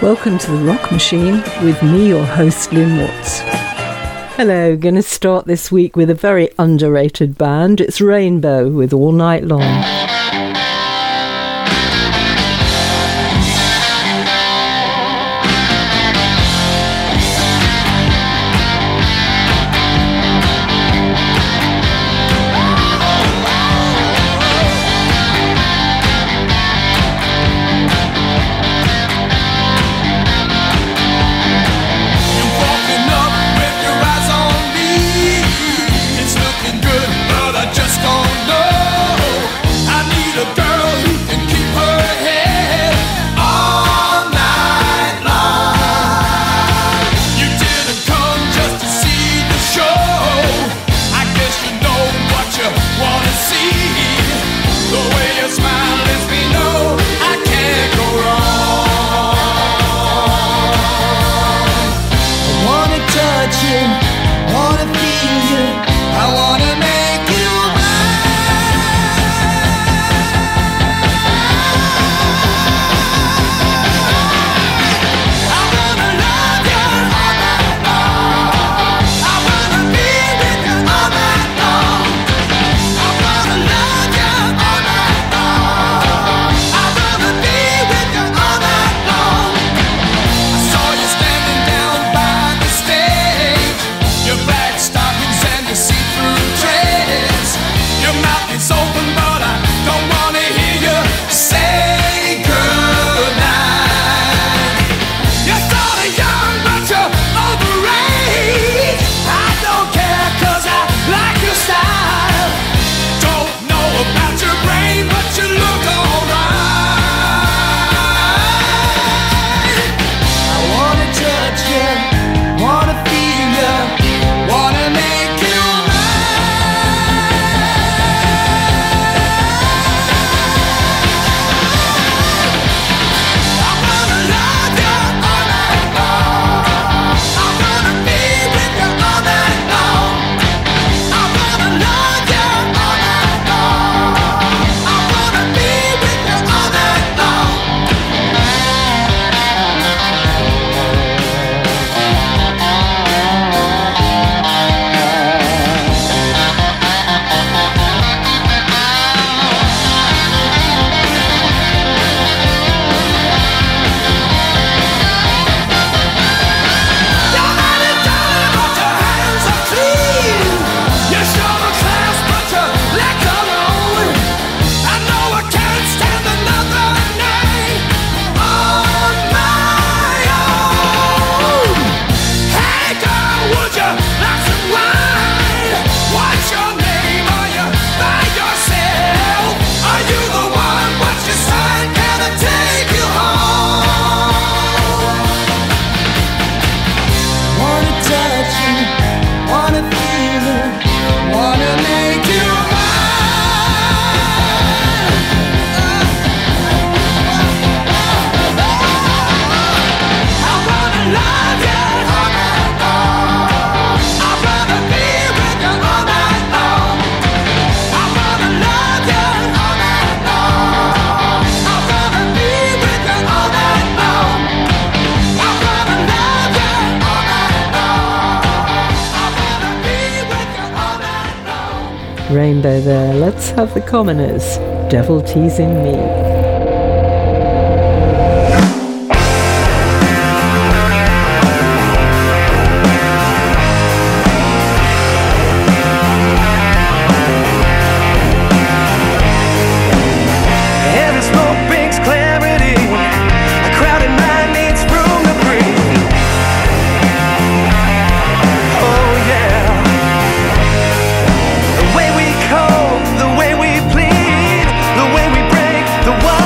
Welcome to The Rock Machine with me, your host, Lynn Watts. Hello, going to start this week with a very underrated band. It's Rainbow with All Night Long. Rainbow there. Let's have the commoners. Devil Teasing Me. The way we break the wall.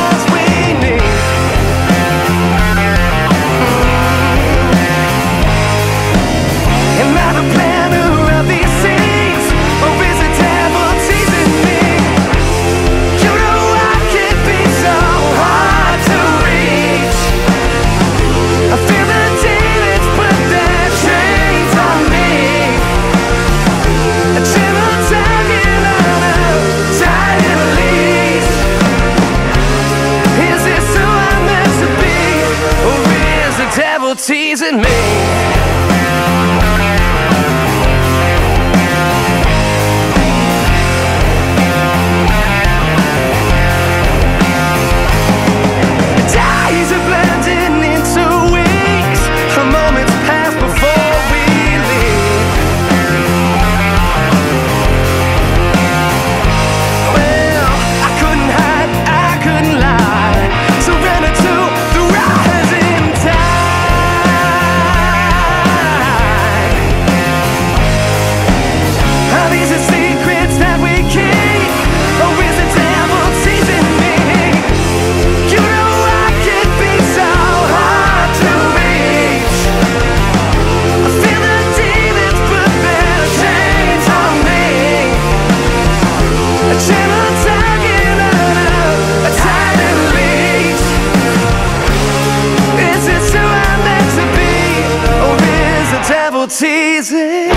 teasing me. Teasing.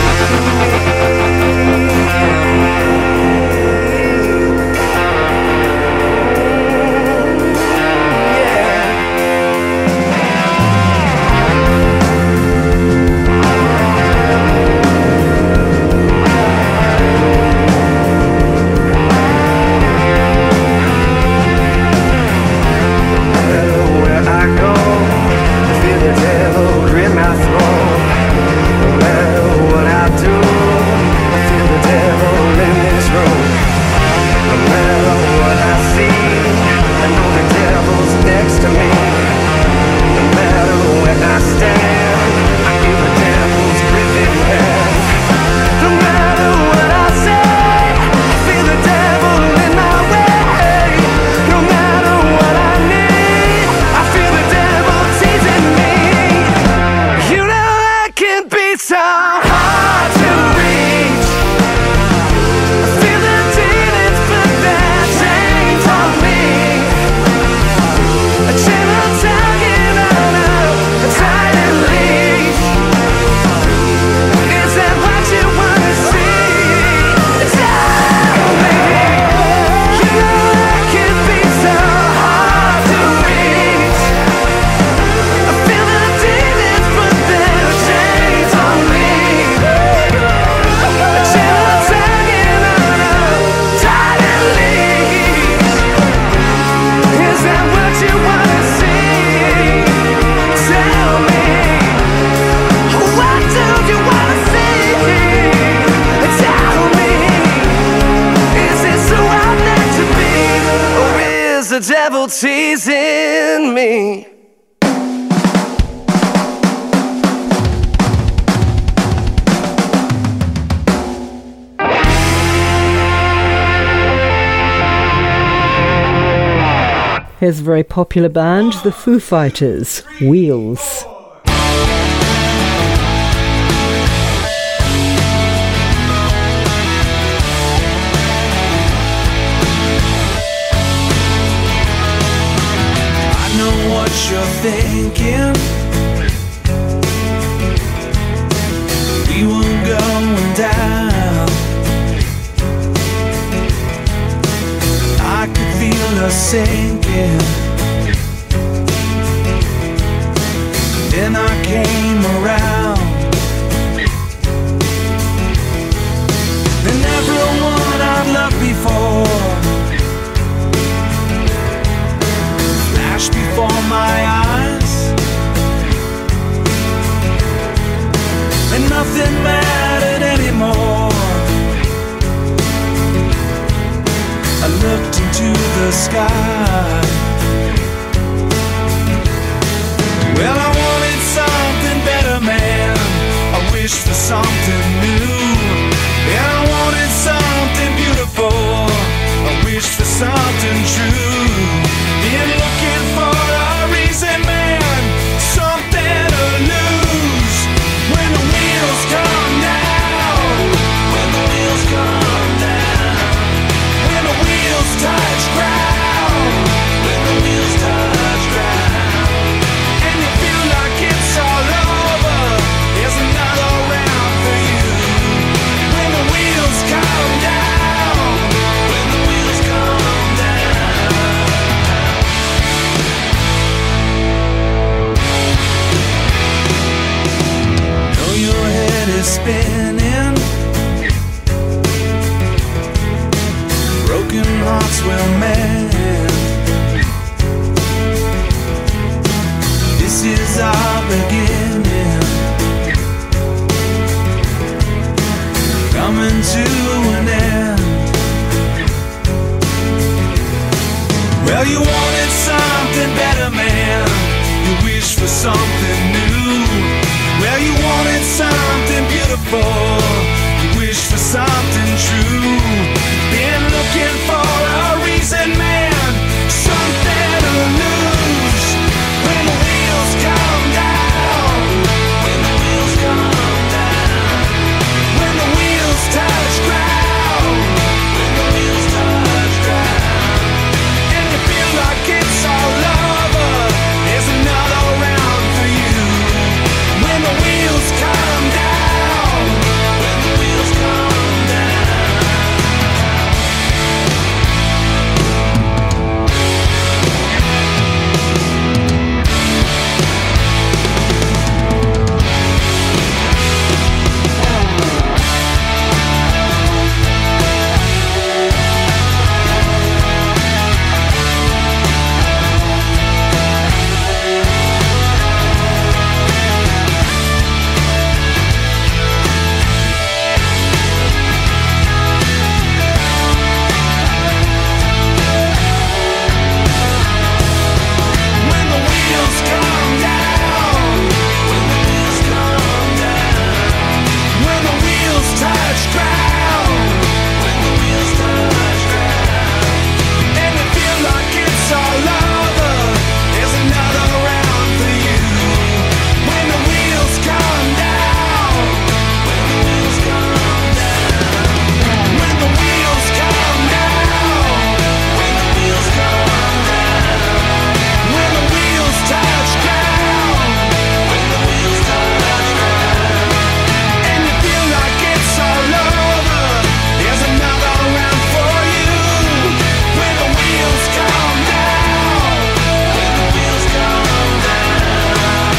The devil teasing me. Here's a very popular band, the Foo Fighters, Wheels. You're thinking we were going down. I could feel us sinking. Then I came around, and everyone I've loved before before my eyes, and nothing mattered anymore. I looked into the sky. Well, I wanted something better, man. I wished for something new, and I wanted something beautiful. I wished for something true. Been looking for a reason, man, something to lose. When the wheels come down, when the wheels come down, when the wheels touch ground, when the wheels touch ground, and you feel like it's all over. There's another round for spinning. Broken hearts will mend. This is our beginning, coming to an end. Well, you wanted something better, man. You wished for something new. Well, you wanted something beautiful. You wished for something true. Been looking for a reason, man. Something to lose. When the wheels come down. When the wheels come down. When the wheels touch ground. When the wheels touch ground. And you feel like it's all over. There's another round for you. When the wheels come down. When the wheels come down. When the wheels come down. When the wheels come down. When the wheels touch ground. When the wheels touch ground. And you feel like it's all over. There's another round for you. When the wheels come down. When the wheels come down. When the wheels come down. When the wheels come down. When the wheels touch ground. When the wheels touch ground. And you feel like it's all over. There's another round for you. When the wheels come down. When the wheels come down.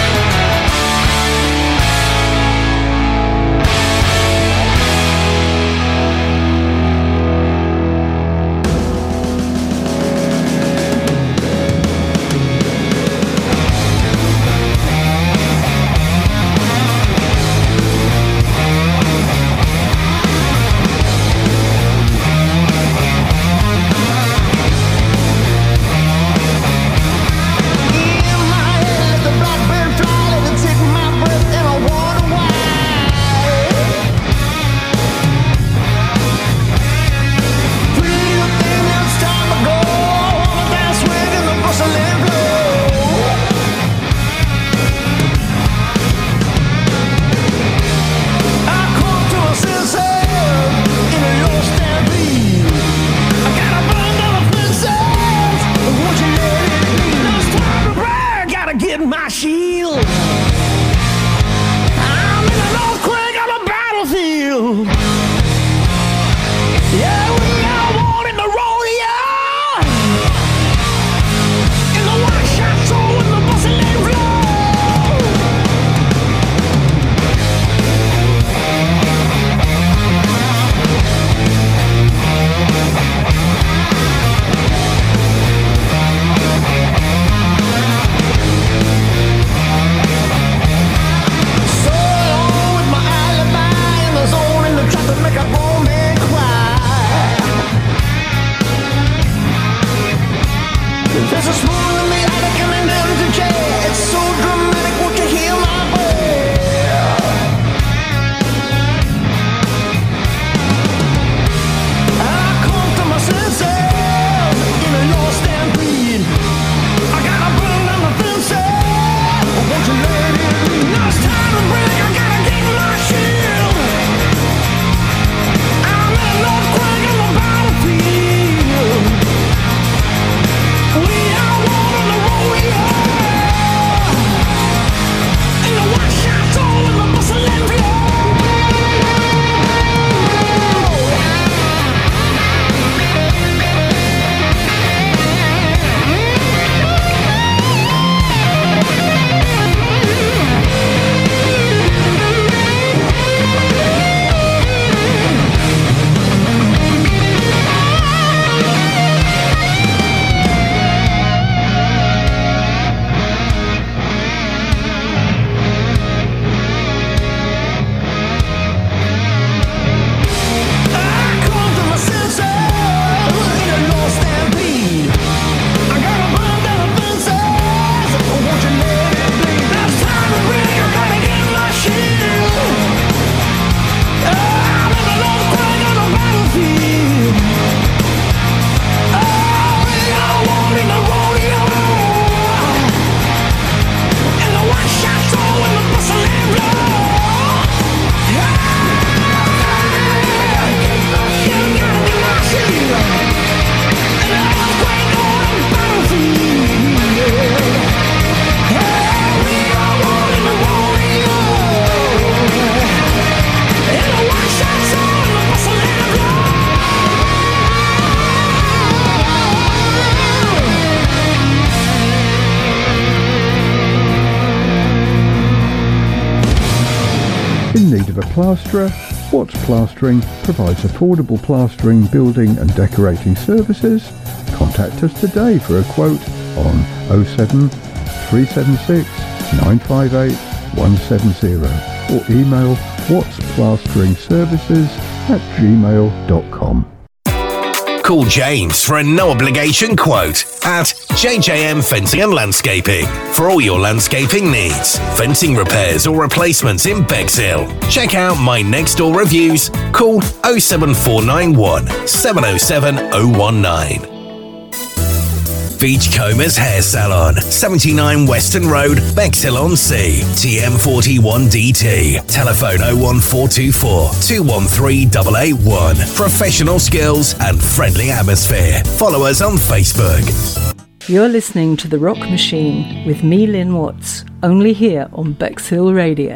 In my head, the blackbird fly, let it take my breath, and I wonder why. Pretty little thing, it's time to go. I wanna dance with in the bustling glow. I come to a senses in a low stampede. I gotta burn down the fences. Won't you let it be? Now it's time to burn. Gotta get my shield. I'm in an earthquake on a battlefield. Yeah, we are one in the rodeo. In the white chateau in the bustling flow. So along with my alibi in the zone in the trap to make a grown man cry. There's a spoon in the attic and an empty chair. It's so dramatic, won't you hear my prayer? I come to my senses in a low stampede. I gotta burn down the fences. Won't you let it be? Now it's time to break. I gotta get my shield. I'm in an earthquake on the battlefield. We are one in the rodeo. In need of a plasterer? Watts Plastering provides affordable plastering, building and decorating services. Contact us today for a quote on 07 376 958 170 or email wattsplasteringservices@gmail.com. Call James for a no-obligation quote at JJM Fencing and Landscaping for all your landscaping needs, fencing repairs or replacements in Bexhill. Check out my next door reviews. Call 07491 707 019. Beachcombers Hair Salon, 79 Western Road, Bexhill-on-Sea, TM41DT. Telephone 01424 213 881. Professional skills and friendly atmosphere. Follow us on Facebook. You're listening to The Rock Machine with me, Lynn Watts, only here on Bexhill Radio.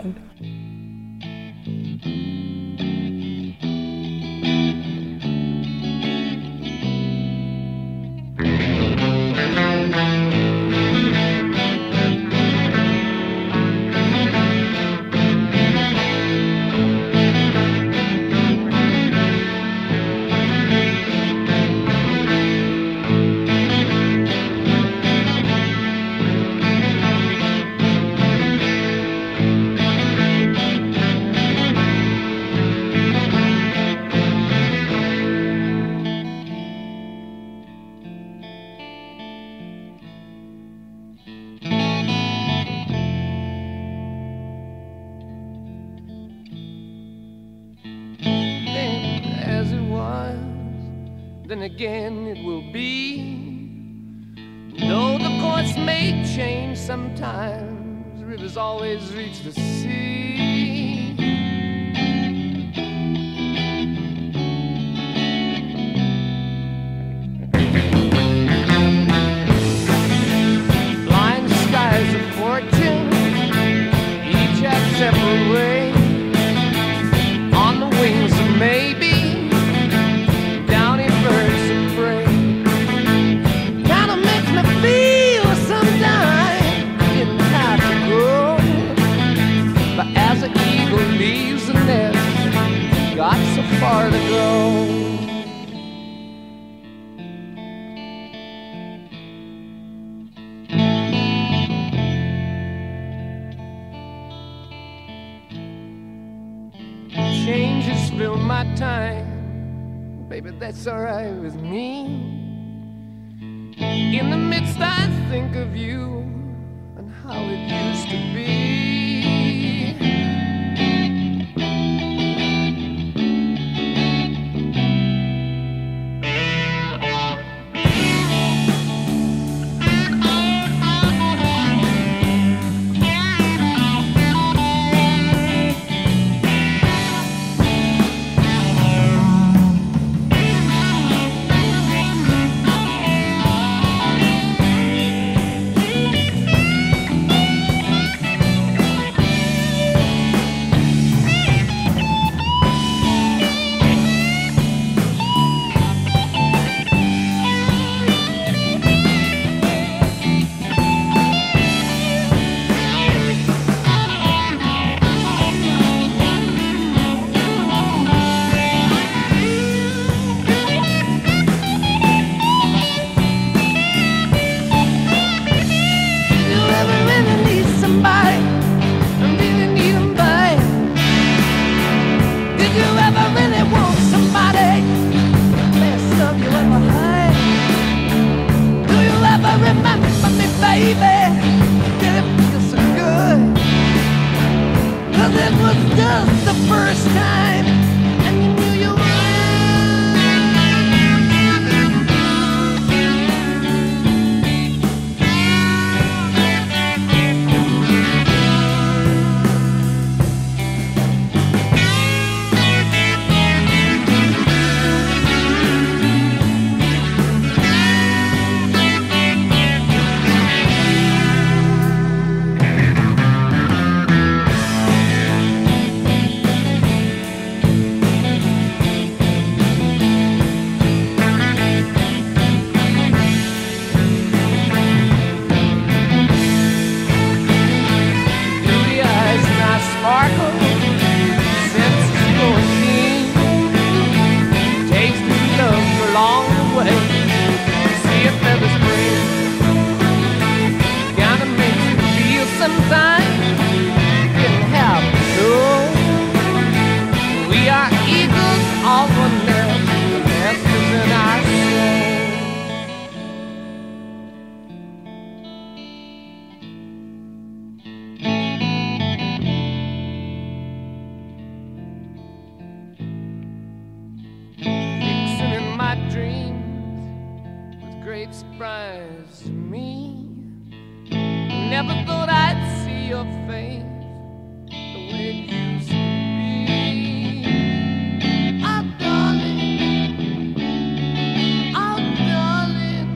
Then again it will be. Though the course may change sometimes, rivers always reach the sea. Blind skies of fortune, each have separate ways. On the wings of maybe, leaves the nest, got so far to go. Changes fill my time, baby, that's alright with me. In the midst I think of you and how it used to be. matters to me. Never thought I'd see your face the way it used to be. Oh, darling. Oh, darling.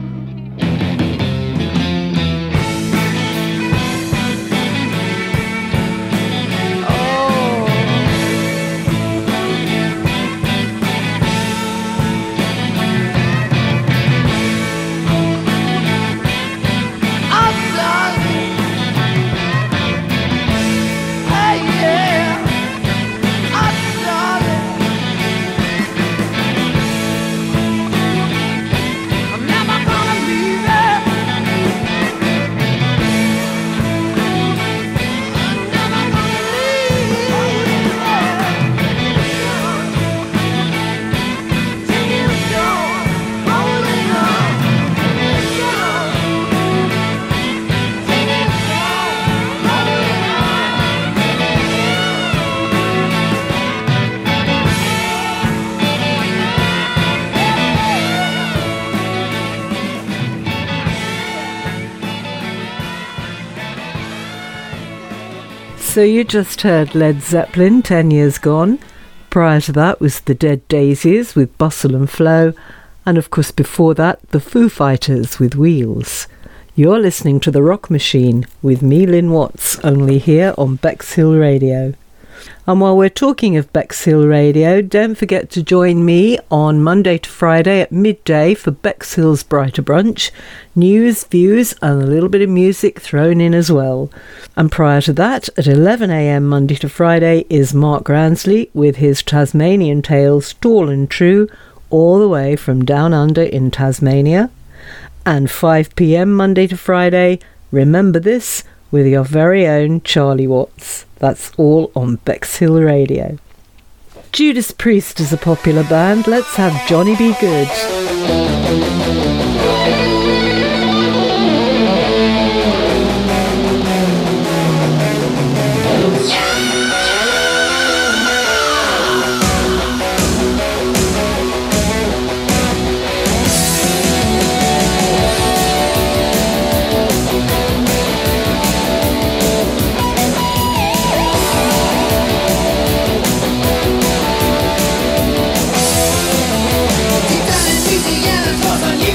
So you just heard Led Zeppelin, 10 Years Gone. Prior to that was the Dead Daisies with Bustle and Flow. And of course before that, the Foo Fighters with Wheels. You're listening to The Rock Machine with me, Lynn Watts, only here on Bexhill Radio. And while we're talking of Bexhill Radio, don't forget to join me on Monday to Friday at midday for Bexhill's Brighter Brunch. News, views and a little bit of music thrown in as well. And prior to that, at 11 a.m. Monday to Friday, is Mark Ransley with his Tasmanian Tales, Tall and True, all the way from down under in Tasmania. And 5 p.m. Monday to Friday, Remember This, with your very own Charlie Watts. That's all on Bexhill Radio. Judas Priest is a popular band. Let's have Johnny Be Good. Italia,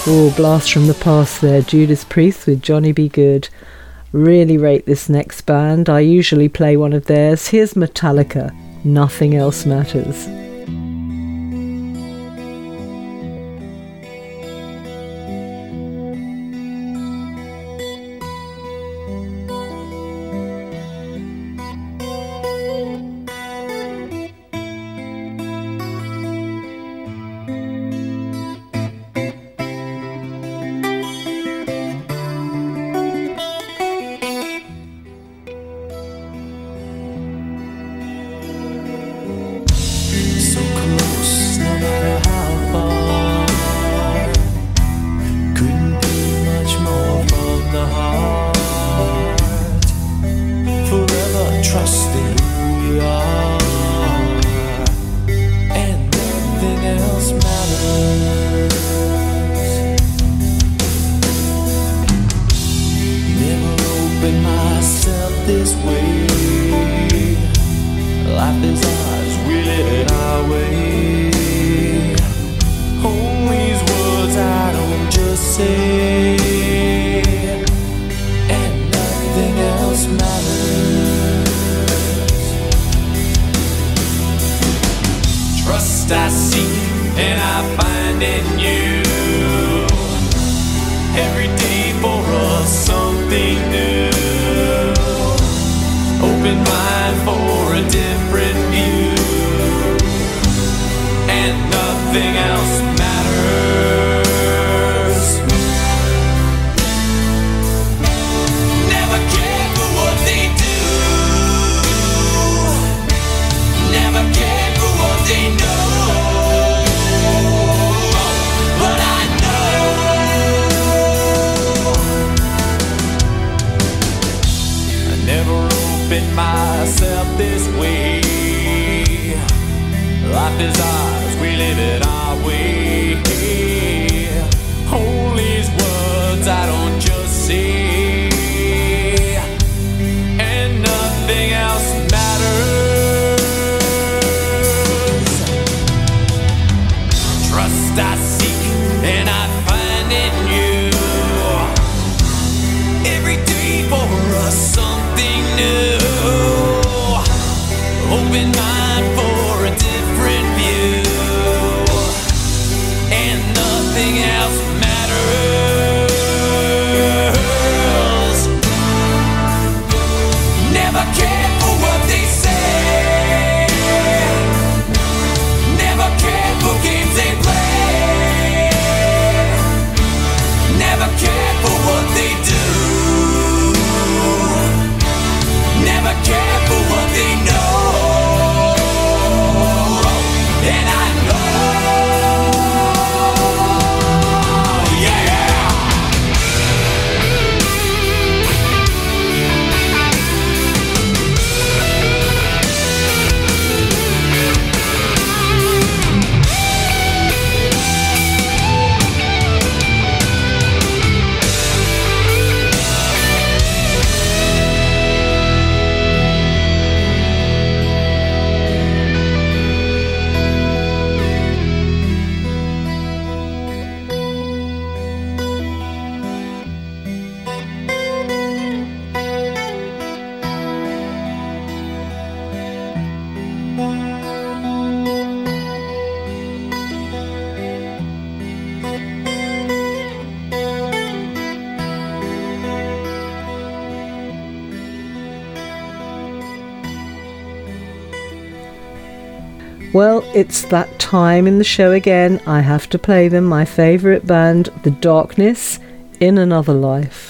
Oh, blast from the past there. Judas Priest with Johnny B. Good. Really rate this next band. I usually play one of theirs. Here's Metallica. Nothing Else Matters. Well, it's that time in the show again. I have to play them. My favourite band, The Darkness, In Another Life.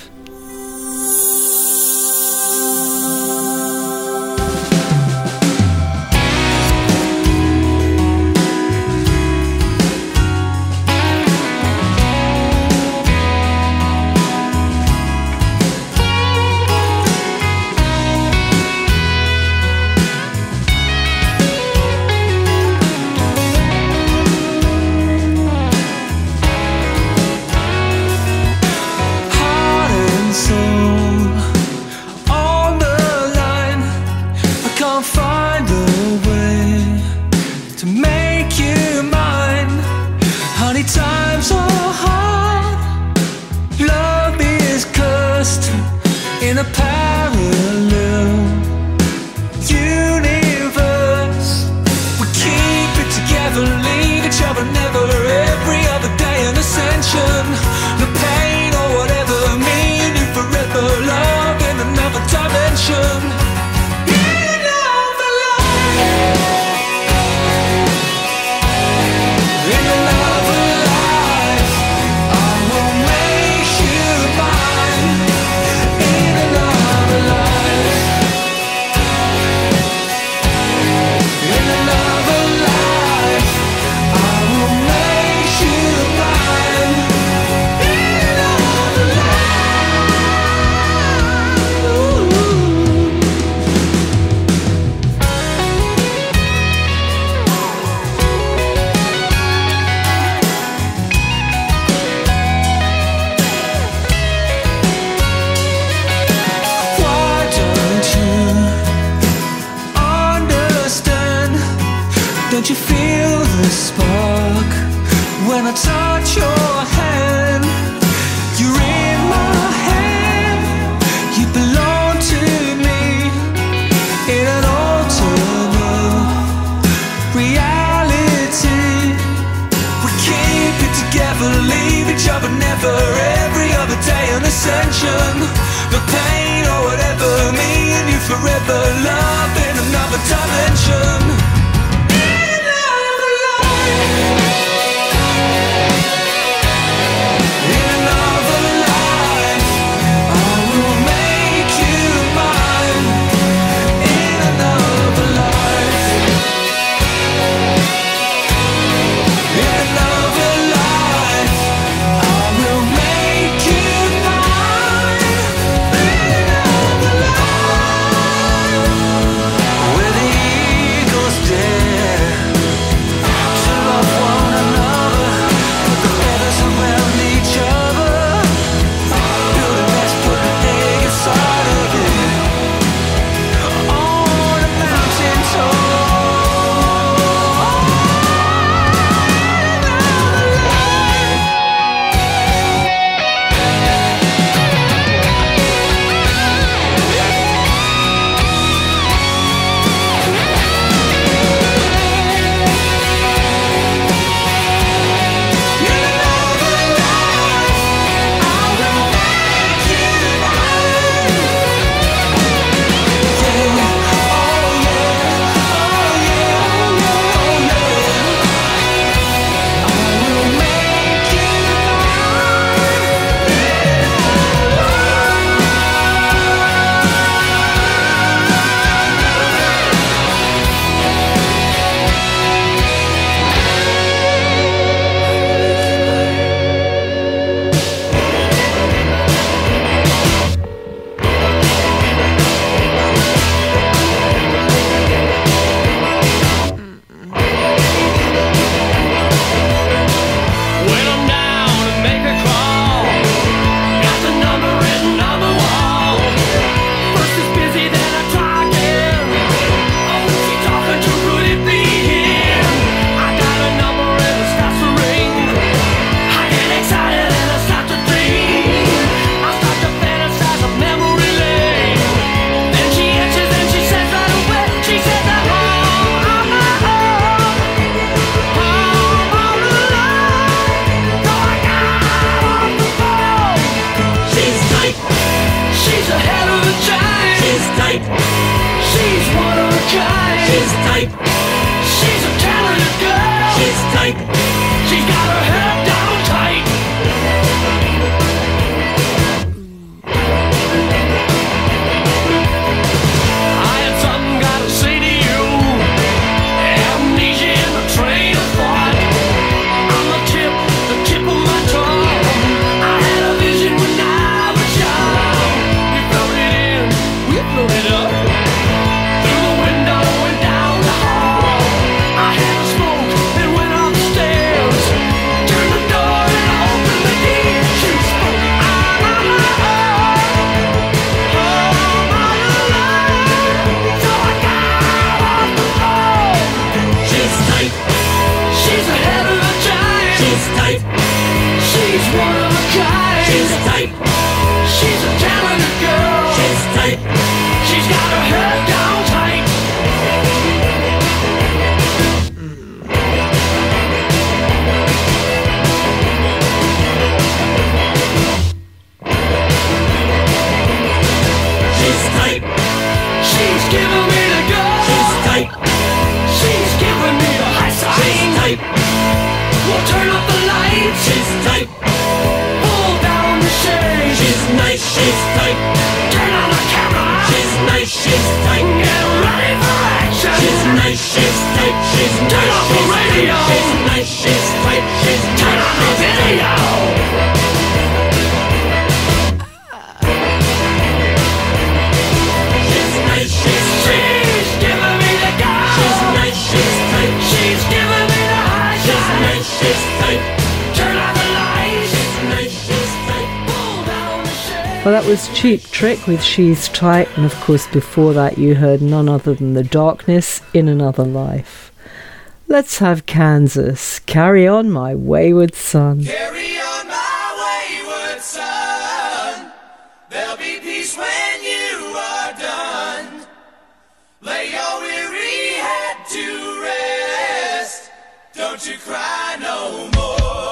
Harder a parallel universe. We keep it together, leave each other never. Every other day an ascension. The pain or whatever, me and you forever. Love in another dimension. Don't you feel the spark when I touch your hand? You're in my hand, you belong to me in an alternate reality. We keep it together, leave each other never. Every other day an ascension. The pain or whatever, me and you forever. Love in another dimension. Through the window and down the hall, I had a smoke and went upstairs. tight. Turn on the camera. She's nice, she's tight. Get ready for action. She's nice, she's tight. She's turn off the radio. She's nice, she's tight. She's turn on the video. She's nice, she's giving me the go. She's nice, she's tight. She's giving me the high. She's nice, she's tight. Turn on the lights. She's nice, she's tight. Pull down the shade. Well, that was Cheap Trick with She's Tight, and of course before that you heard none other than The Darkness, In Another Life. Let's have Kansas, Carry On My Wayward Son. Carry on, my wayward son. There'll be peace when you are done. Lay your weary head to rest. Don't you cry no more.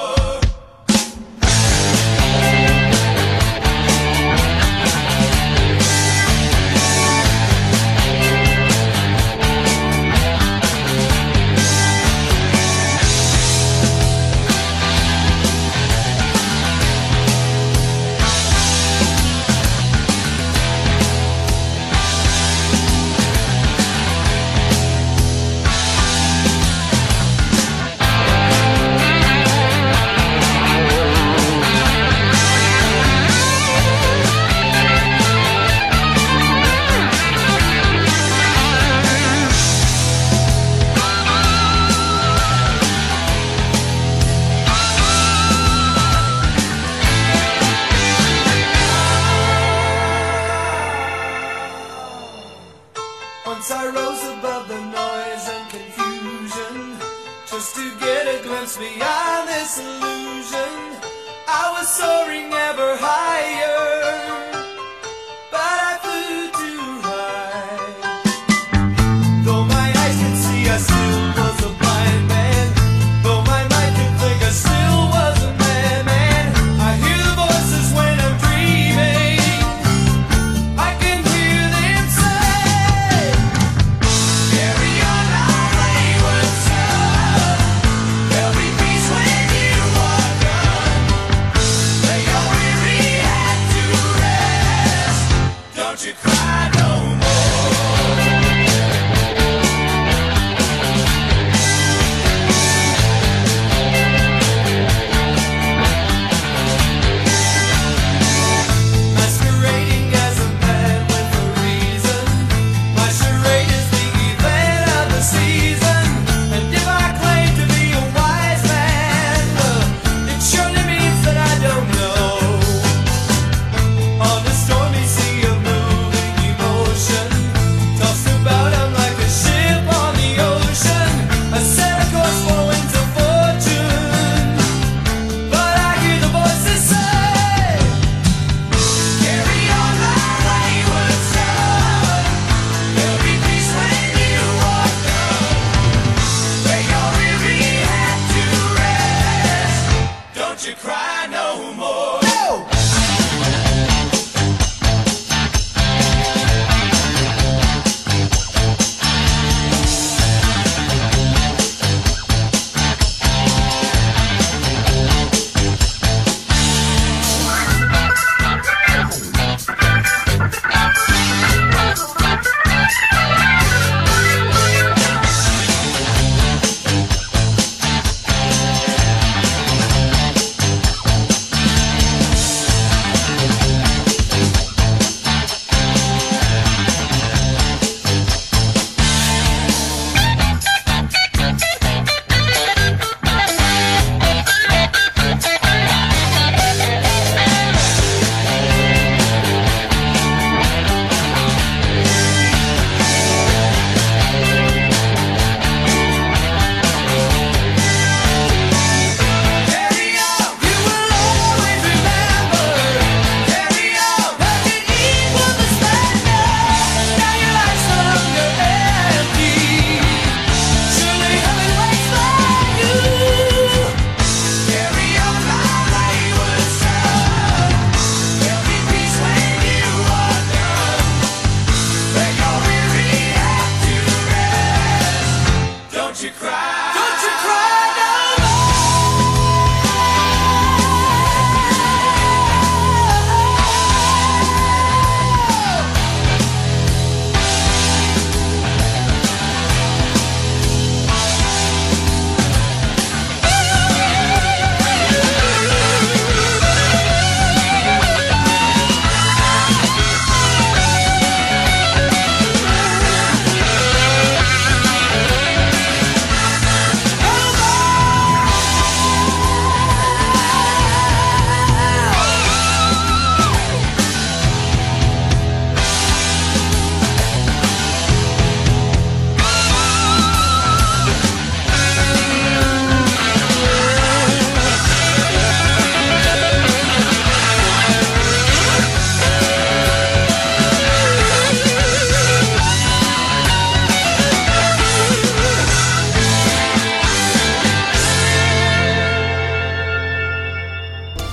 Once I rose above the noise and confusion, just to get a glimpse beyond this illusion. I was soaring ever higher, but I flew too high. Though my eyes could see, I still was a blind man. Though my mind could think, I still was a madman. I hear the voices when I'm dreaming. I can hear them say, carry on, my wayward son. There'll be peace when you are done. Lay your weary head to rest. Don't you cry no more. Masquerading as a man with a reason. My charade is the event of the season. And if I claim to be a wise man, it surely means that I don't know. On the stormy sea of moving emotions,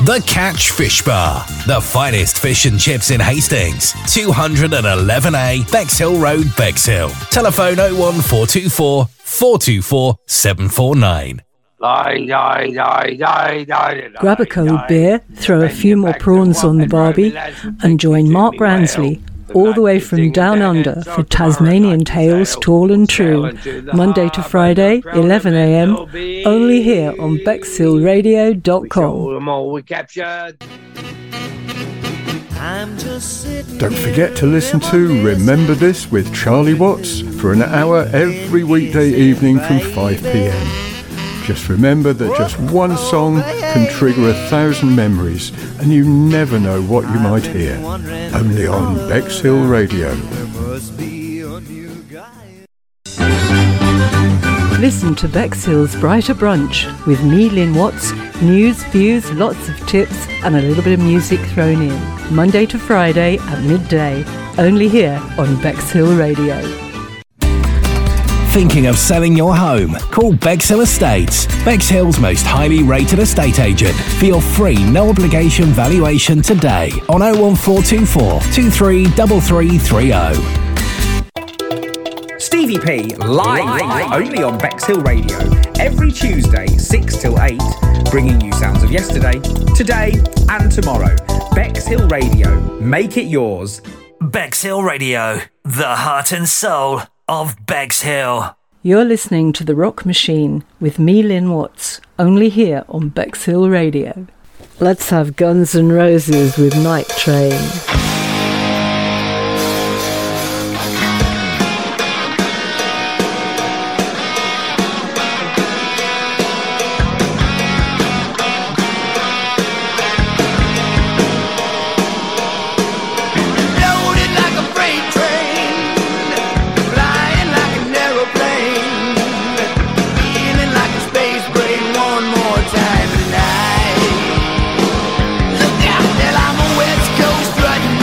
The Catch Fish Bar. The finest fish and chips in Hastings. 211A Bexhill Road, Bexhill. Telephone 01424 424 749. Grab a cold beer, throw a few more prawns on the barbie, and join Mark Ransley all the way from Down Under for Tasmanian Tales Tall and True, Monday to Friday, 11 a.m, only here on BexhillRadio.com. Don't forget to listen to Remember This with Charlie Watts for an hour every weekday evening from 5 p.m. Just remember that just one song can trigger 1,000 memories, and you never know what you might hear. Only on Bexhill Radio. Listen to Bexhill's Brighter Brunch with me, Lynn Watts. News, views, lots of tips, and a little bit of music thrown in. Monday to Friday at midday. Only here on Bexhill Radio. Thinking of selling your home? Call Bexhill Estates, Bexhill's most highly rated estate agent, for your free no obligation valuation today on 01424 233330. Stevie P live only on Bexhill Radio every Tuesday 6 till 8, bringing you sounds of yesterday, today and tomorrow. Bexhill Radio, make it yours. Bexhill Radio, the heart and soul of Bexhill. You're listening to The Rock Machine with me, Lynn Watts, only here on Bexhill Radio. Let's have Guns N' Roses with Night Train. Look out, I'm a West Coast riding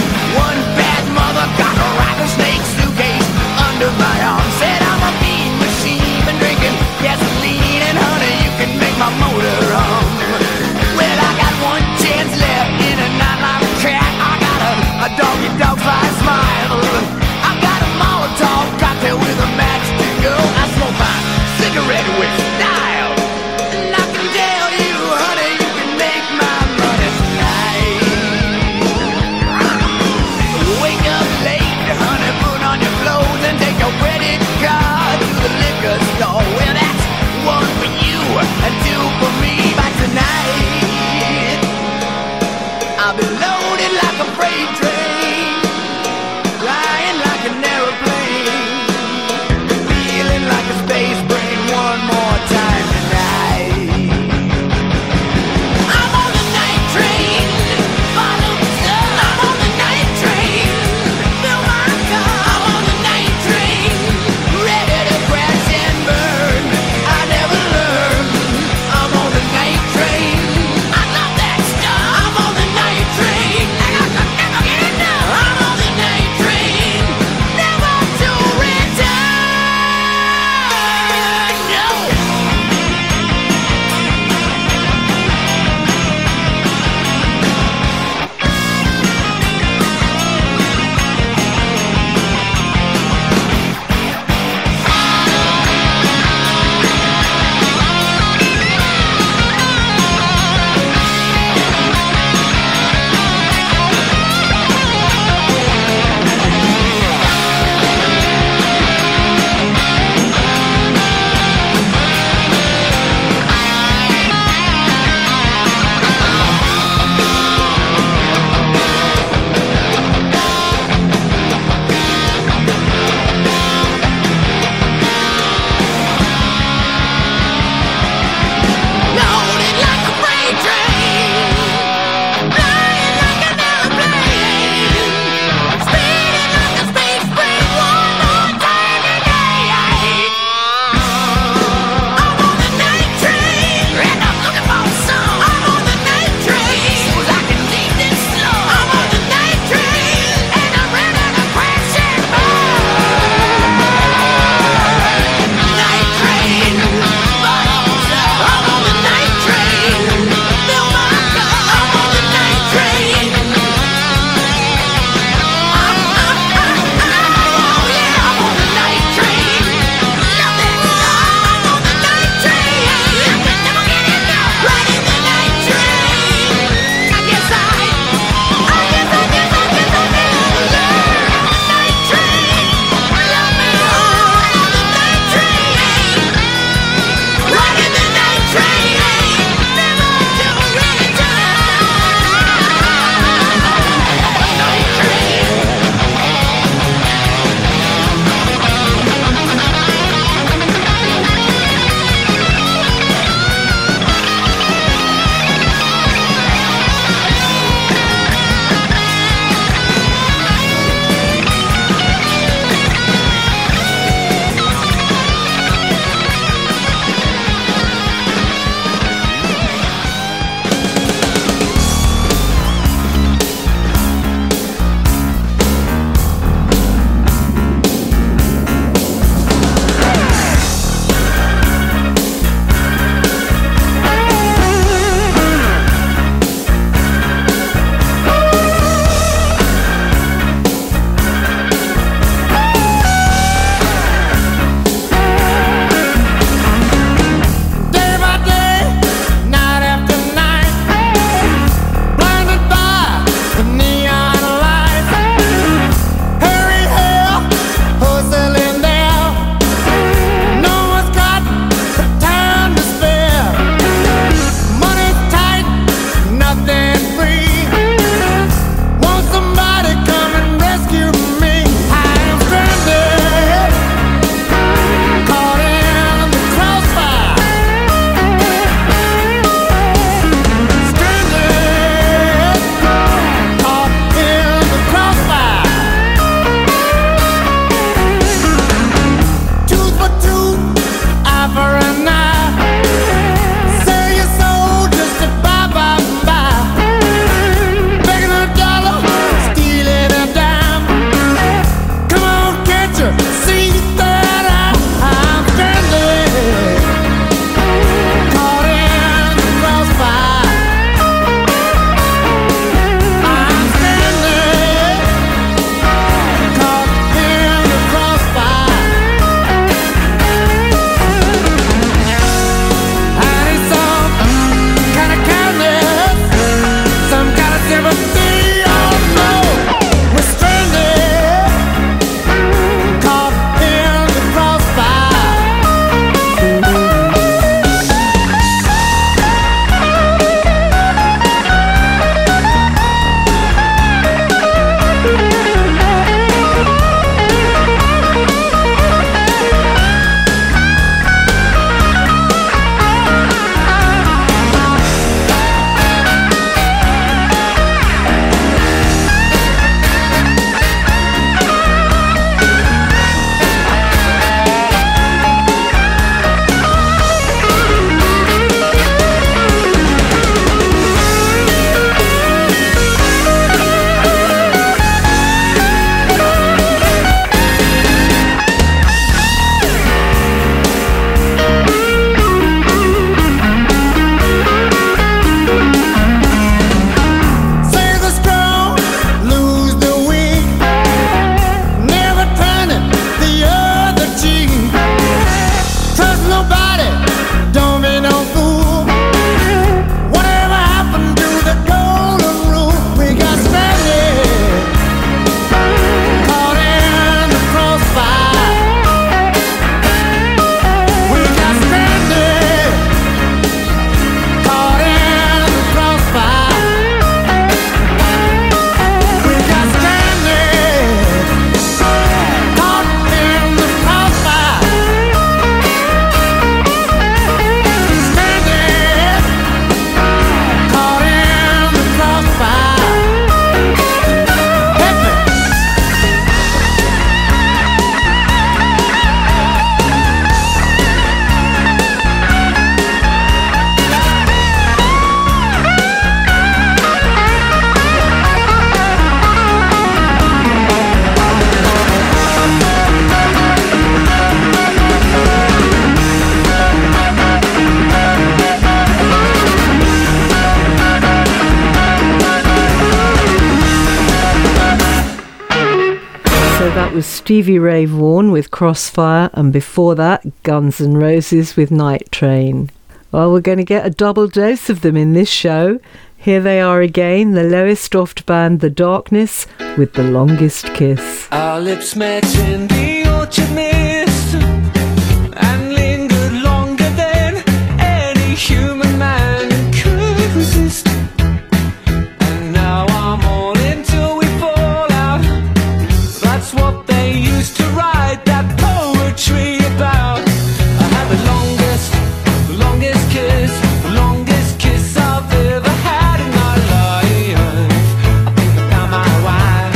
So that was Stevie Ray Vaughan with Crossfire, and before that, Guns N' Roses with Night Train. Well, we're going to get a double dose of them in this show. Here they are again, the Lowest Oft band The Darkness with The Longest Kiss. Our lips met in the orchard mist and lingered longer than any human man could resist. And now I'm all until we fall out. That's what they used to write that poetry about. I had the longest kiss, the longest kiss I've ever had in my life. I think about my wife.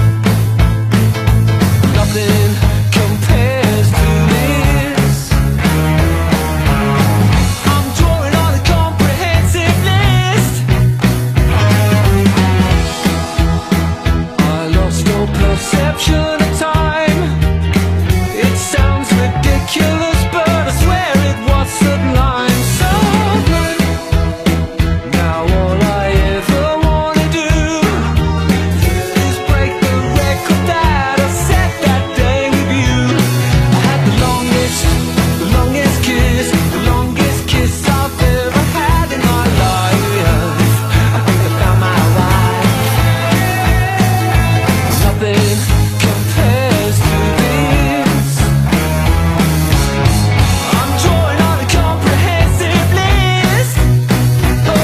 Nothing compares to this. I'm drawing on a comprehensive list. I lost all perception of time. It sounds ridiculous, but I swear it was sublime. So good. Now all I ever wanna do is break the record that I set that day with you. I had the longest kiss, the longest kiss I've ever had in my life. I think about my wife. Nothing compares to this. I'm drawing on a comprehensive list. Oh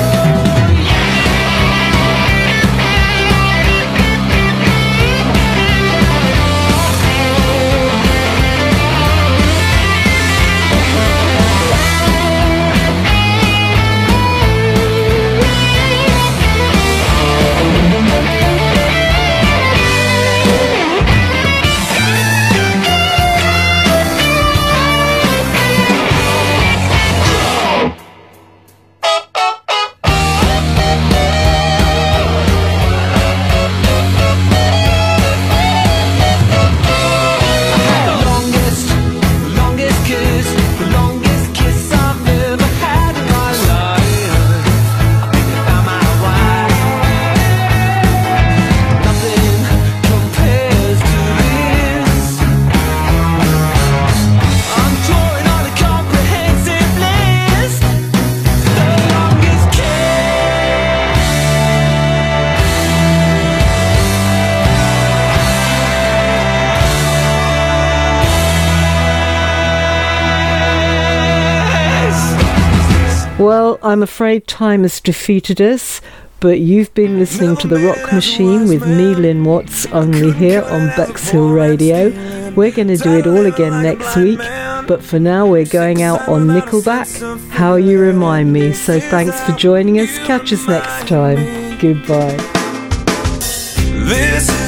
the longest kiss, the longest kiss I've ever had in my life. I think about my wife. Nothing compares to this. I'm drawing on a comprehensive list. The longest Well, I'm afraid time has defeated us, but you've been listening to The Rock Machine with me, Lynn Watts, only here on Bexhill Radio. We're going to do it all again next week, but for now we're going out on Nickelback, How You Remind Me. So thanks for joining us. Catch us next time. Goodbye. This